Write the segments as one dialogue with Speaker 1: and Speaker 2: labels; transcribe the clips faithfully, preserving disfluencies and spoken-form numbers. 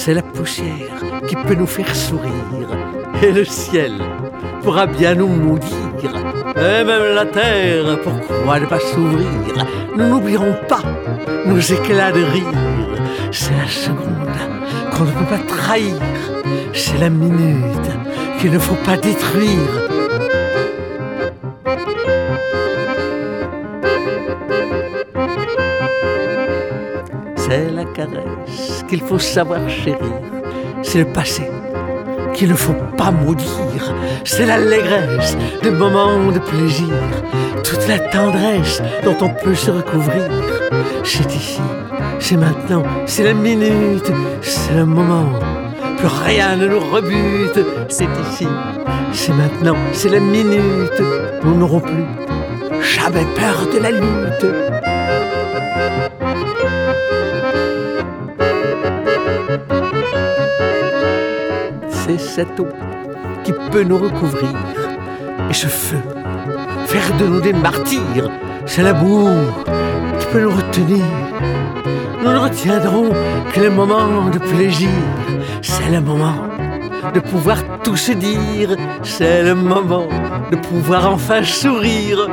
Speaker 1: c'est la poussière qui peut nous faire sourire. Et le ciel pourra bien nous maudire. Et même la terre, pourquoi ne pas s'ouvrir? Nous n'oublierons pas nos éclats de rire. C'est la seconde qu'on ne peut pas trahir. C'est la minute qu'il ne faut pas détruire. C'est la caresse qu'il faut savoir chérir. C'est le passé qu'il ne faut pas maudire. C'est l'allégresse des moments de plaisir. Toute la tendresse dont on peut se recouvrir. C'est ici, c'est maintenant, c'est la minute, c'est le moment. Plus rien ne nous rebute. C'est ici, c'est maintenant, c'est la minute. Nous n'aurons plus jamais peur de la lutte. C'est cette eau qui peut nous recouvrir. Et ce feu, faire de nous des martyrs. C'est l'amour qui peut nous retenir. Nous ne retiendrons que les moments de plaisir. C'est le moment de pouvoir tout se dire. C'est le moment de pouvoir enfin sourire.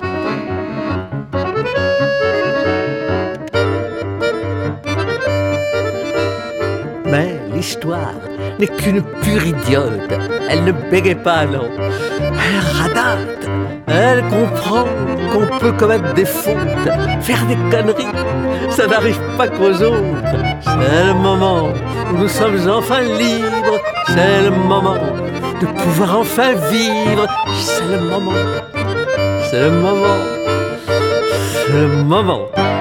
Speaker 1: Mais l'histoire n'est qu'une pure idiote. Elle ne bégaye pas, non. Elle radate. Elle comprend qu'on peut commettre des fautes, faire des conneries. Ça n'arrive pas qu'aux autres. C'est le moment où nous sommes enfin libres. C'est le moment de pouvoir enfin vivre. C'est le moment. C'est le moment. C'est le moment.